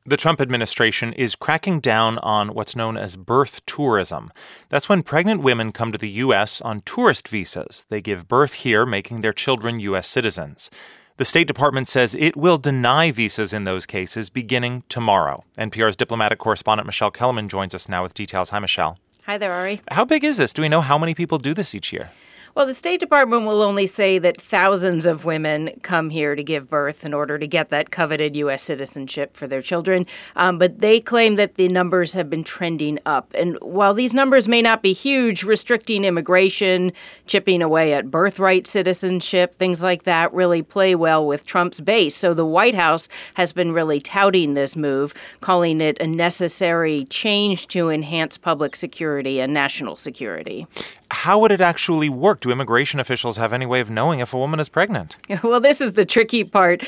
The Trump administration is cracking down on what's known as birth tourism. That's when pregnant women come to the U.S. on tourist visas. They give birth here, making their children U.S. citizens. The State Department says it will deny visas in those cases beginning tomorrow. NPR's diplomatic correspondent Michelle Kellerman joins us now with details. Hi, Michelle. Hi there, Ari. How big is this? Do we know how many people do this each year? Well, the State Department will only say that thousands of women come here to give birth in order to get that coveted U.S. citizenship for their children. But they claim that the numbers have been trending up. And while these numbers may not be huge, restricting immigration, chipping away at birthright citizenship, things like that really play well with Trump's base. So the White House has been really touting this move, calling it a necessary change to enhance public security and national security. How would it actually work? Do immigration officials have any way of knowing if a woman is pregnant? Well, this is the tricky part.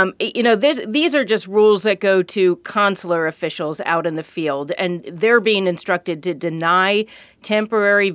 These are just rules that go to consular officials out in the field, and they're being instructed to deny temporary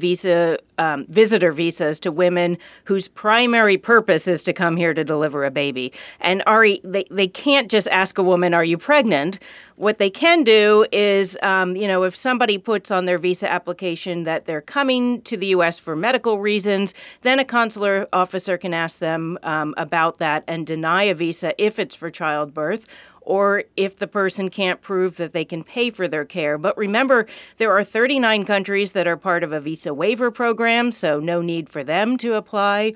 visitor visas to women whose primary purpose is to come here to deliver a baby. And Ari, they can't just ask a woman, "Are you pregnant?" What they can do is, if somebody puts on their visa application that they're coming to the U.S. for medical reasons, then a consular officer can ask them about that and deny a visa if it's for childbirth, or if the person can't prove that they can pay for their care. But remember, there are 39 countries that are part of a visa waiver program, so no need for them to apply.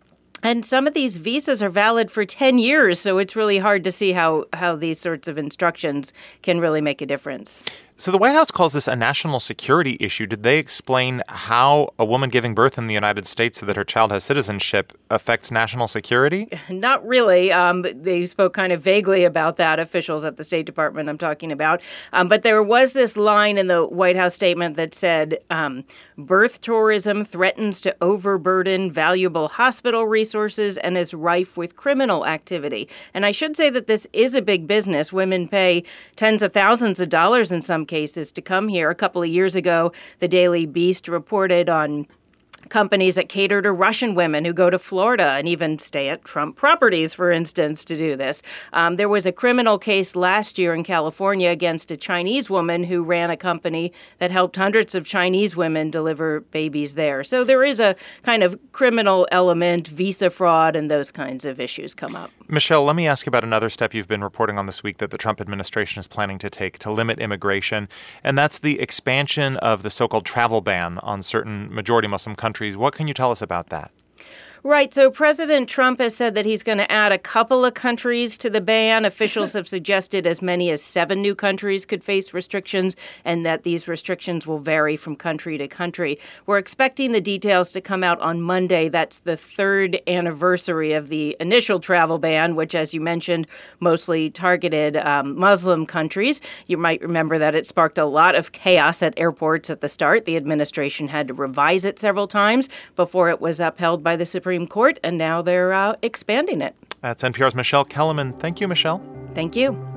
And some of these visas are valid for 10 years, so it's really hard to see how these sorts of instructions can really make a difference. So the White House calls this a national security issue. Did they explain how a woman giving birth in the United States so that her child has citizenship affects national security? Not really. They spoke kind of vaguely about that, officials at the State Department I'm talking about. But there was this line in the White House statement that said, birth tourism threatens to overburden valuable hospital resources and is rife with criminal activity. And I should say that this is a big business. Women pay tens of thousands of dollars in some cases to come here. A couple of years ago, the Daily Beast reported on companies that cater to Russian women who go to Florida and even stay at Trump properties, for instance, to do this. There was a criminal case last year in California against a Chinese woman who ran a company that helped hundreds of Chinese women deliver babies there. So there is a kind of criminal element, visa fraud, and those kinds of issues come up. Michelle, let me ask about another step you've been reporting on this week that the Trump administration is planning to take to limit immigration, and that's the expansion of the so-called travel ban on certain majority Muslim countries. What can you tell us about that? Right. So President Trump has said that he's going to add a couple of countries to the ban. Officials have suggested as many as 7 new countries could face restrictions, and that these restrictions will vary from country to country. We're expecting the details to come out on Monday. That's the 3rd anniversary of the initial travel ban, which, as you mentioned, mostly targeted Muslim countries. You might remember that it sparked a lot of chaos at airports at the start. The administration had to revise it several times before it was upheld by the Supreme Court, and now they're expanding it. That's NPR's Michelle Kellerman. Thank you, Michelle. Thank you.